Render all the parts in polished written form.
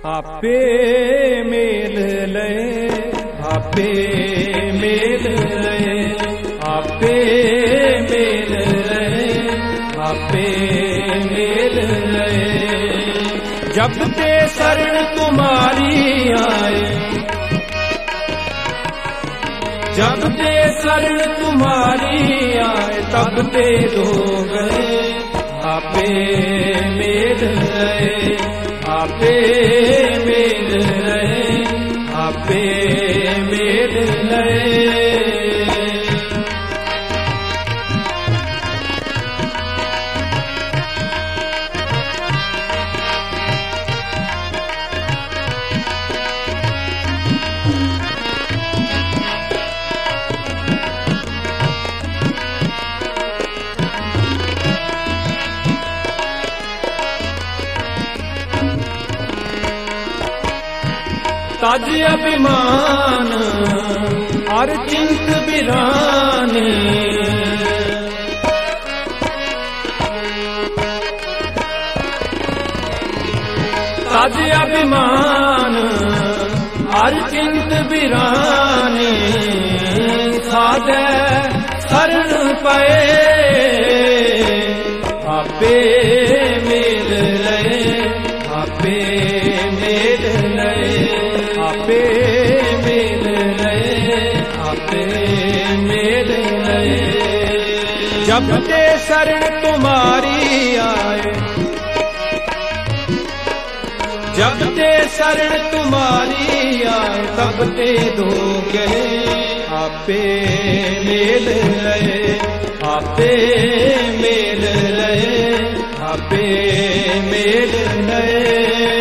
आपे मेल लय, आपे मेल लय, आपे मेल लय, आपे मेल लय। जब ते शरण तुम्हारी आए, जब ते शरण तुम्हारी आए, तब ते दो गए। आपे मेल लय, आपे मेल लय, आपे मेल लय। तज अभिमान और चिंत बिरानी, तज अभिमान और चिंत बिरानी। साधे शरण पए, आपे मेल लय, आपे मेल लय, आपे मेल लय, आपे मेल लय। जब ते शरण तुम्हारी आए, जब ते शरण तुम्हारी आए, तब ते दो गए। आपे मेल लय, आपे मेल लय, आपे मेल लय।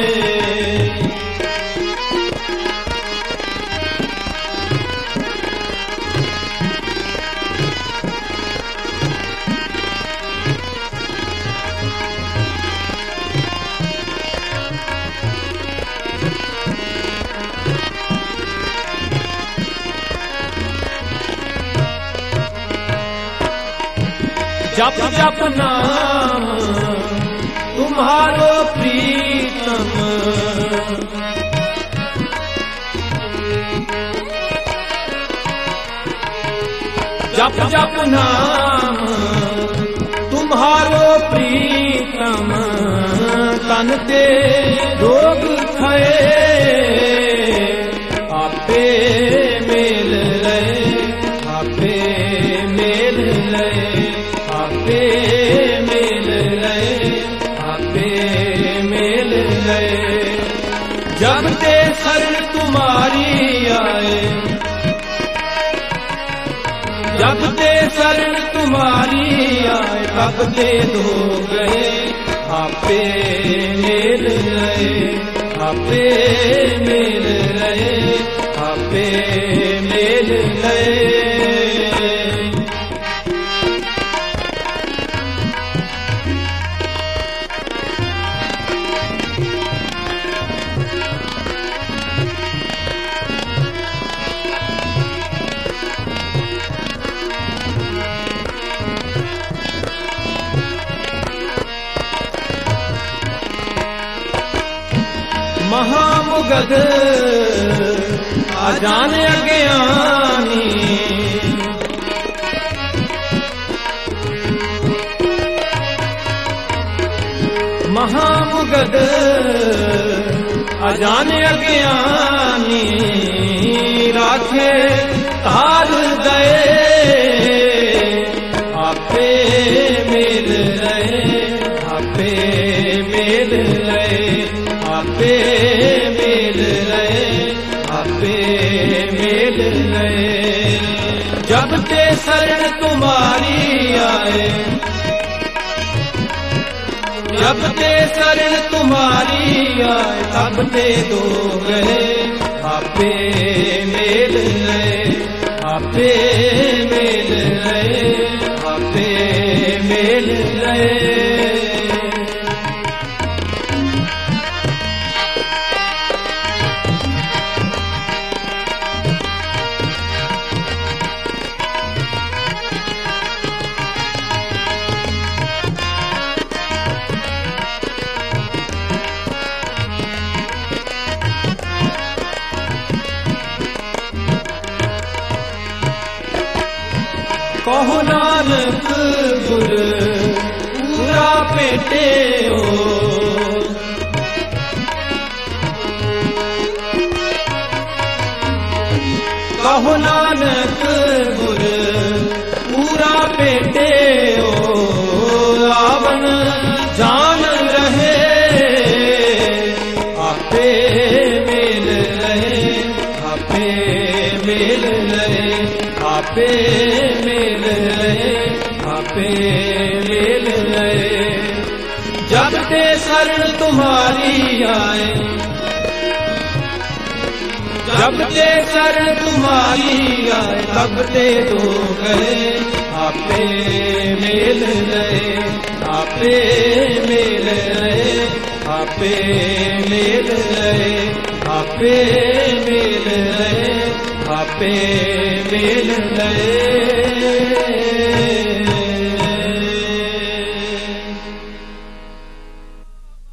जप जप नाम तुम्हारो प्रीतम, जप जप नाम तुम्हारो प्रीतम। तन ते रोग खए, आपे मेल लय, आपे मेल लय, आपे मेल लय, आपे मेल लय। जब ते शरण तुम्हारी आए, जब ते शरण तुम्हारी आए, तब ते दो गए। आपे मेल लय, आपे मेल लय, आपे मेल लय। महामुगध अजान अज्ञानी, महामुगध अजान अज्ञानी। राखे तार गए, आपे मेल लय, आपे मेल लय, आपे मेल लय, आपे मेल लय। जब ते शरण तुम्हारी आए, जब ते शरण तुम्हारी आए, तब ते दो गए। आपे मेल लय, आपे मेल लय, आपे मेल लय। ਕਹੋ ਨਾਨਕ ਗੁਰ ਪੂਰਾ ਭੇਟਿਓ। ਕਹੋ ਨਾਨਕ ਗੁਰ ਪੂਰਾ ਭੇਟਿਓ। ਆਵਨ ਜਾਨ ਰਹੇ ਆਪੇ ਮੇਲ ਰਹੇ, ਆਪੇ ਮੇਲ ਰਹੇ, ਆਪੇ ਮੇਲ ਰਹੇ, ਆਪੇ ਮੇਲ ਰਹੇ। जब ते शरण तुम्हारी आए, जब ते शरण तुम्हारी आए, तब ते दो गए आपे मेल रहे, आपे मेल रहे, आपे मेल रहे, आपे मेल रहे, आपे मेल रहे।